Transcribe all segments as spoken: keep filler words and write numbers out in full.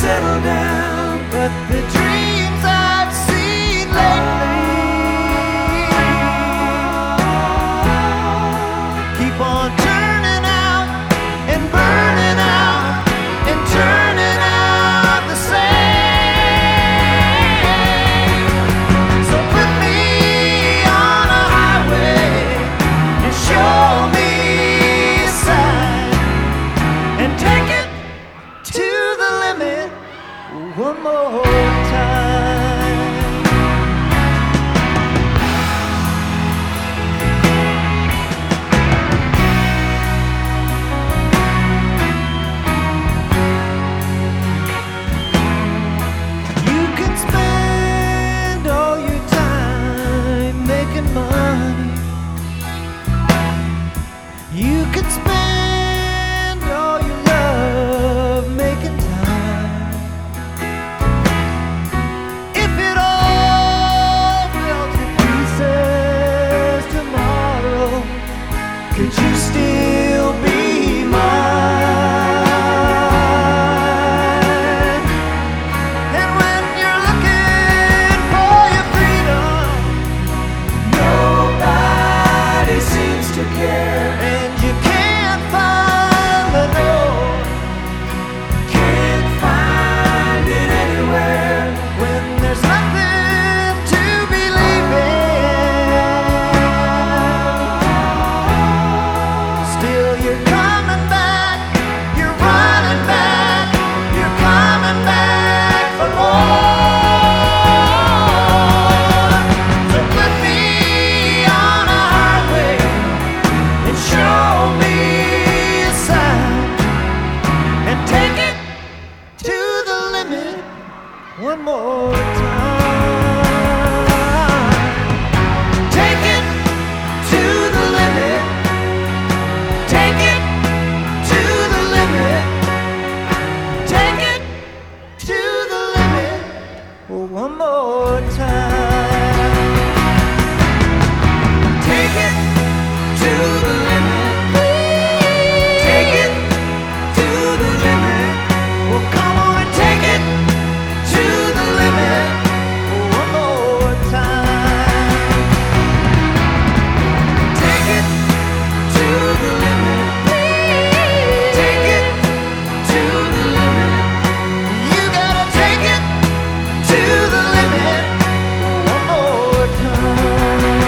settle down. But the dreams I've seen lately keep on turning out and burning out and turning out the same. So put me on a highway and show me a sign and take it to the limit one more time. You can spend all your time making money. You can spend all your love making time. If it all fell to pieces tomorrow, could you still be mine? And when you're looking for your freedom, Nobody seems to care. and you can't find the door, Can't find it anywhere. when there's nothing to believe in, still you're coming back, you're running back, you're coming back for more. So put me on a highway and show me a sign and take it to the limit one more time. Take it to the limit. Take it to the limit. Take it to the limit one more time. Take it to the limit. Take it to the limit. Well, come on and take it to the limit one more time. Take it to the limit. Take it to the limit. You gotta take it to the limit one more time.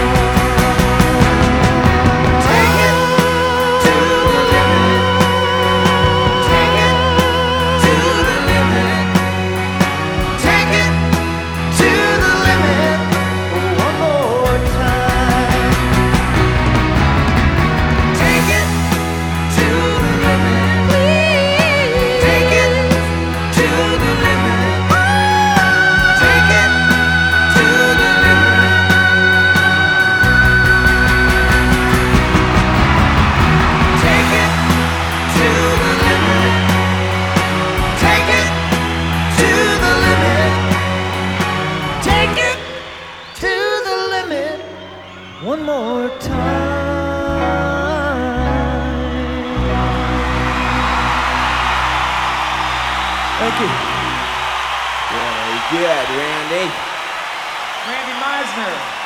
Take it to the limit. Take it to the limit. Take it to the limit one more time. Take it to the limit. Take it to the limit. Take it to the limit. Take it to the limit. Take it to the limit. Take it to the limit one more time. Thank you. Very good, Randy. Randy Meisner.